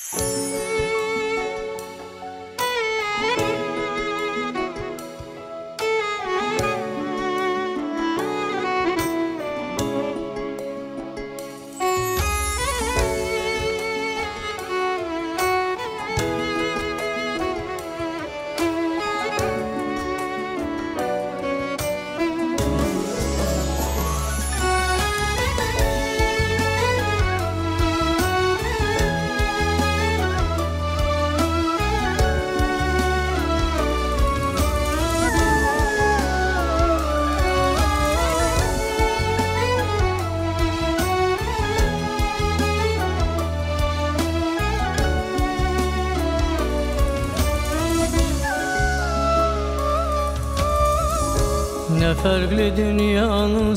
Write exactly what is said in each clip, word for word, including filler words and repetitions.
Ne farklı dünyanın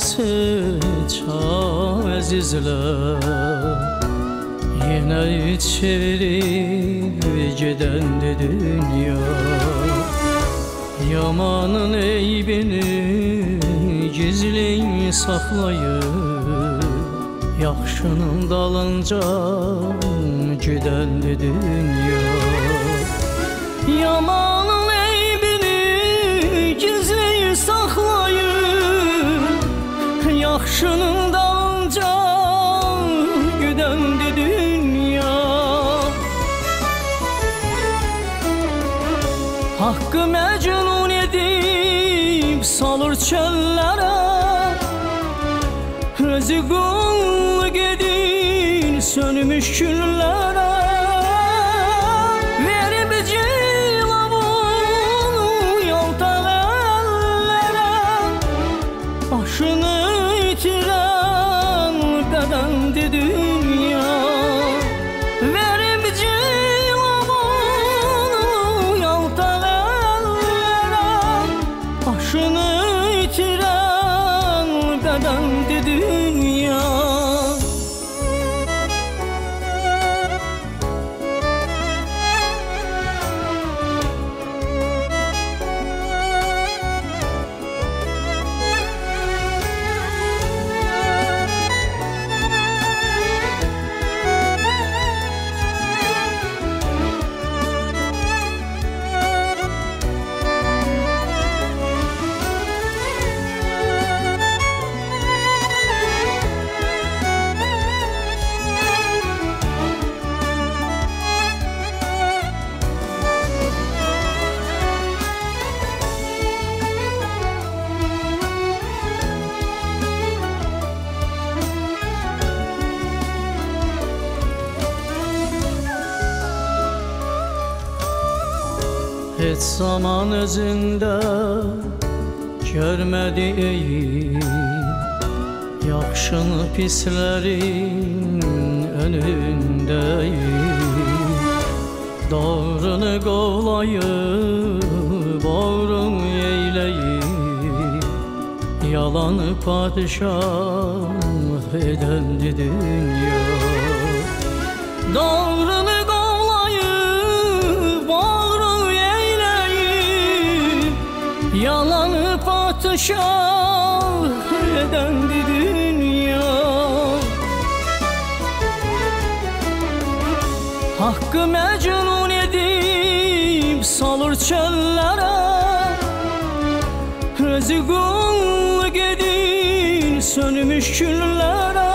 sıçan əzizlər, yine çevirip giden de dünya. Yamanın eybini gizli saklayıp, yaxşının dalınca giden de dünya. Yamanın eybini gizli saklayıp, yaxşının dalınca giden de dünya. Hakkı mecnun edip salır çöllere, özü kulluk edin sönmüş küllere. Verip cilavunu yaltan ellere, başını itiren bedendi dünya. Verip cilavunu yaltan ellere, başını itiren bedendi dünya. Hiç zaman özünde görmediğim, yaxşını pislerin önündeyim. Doğrunu qovlayıp, bağrını eyleyip, yalanı padişah edendi dünya. Doğrunu yalanı padişah edendi dünya. Hakkı mecnun edip salır çöllere, özü kulluk edin sönmüş küllere.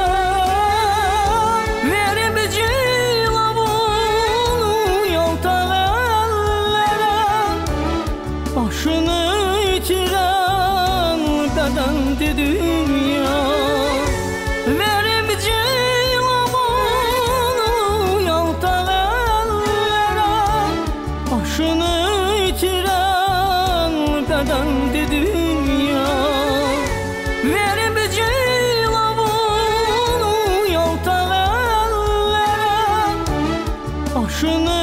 Verip cilavunu yaltan ellere, başını itiren bedendi dünya. Verip cilavunu yaltan ellere, başını itiren bedendi dünya. Verip cilavunu yaltan ellere, başını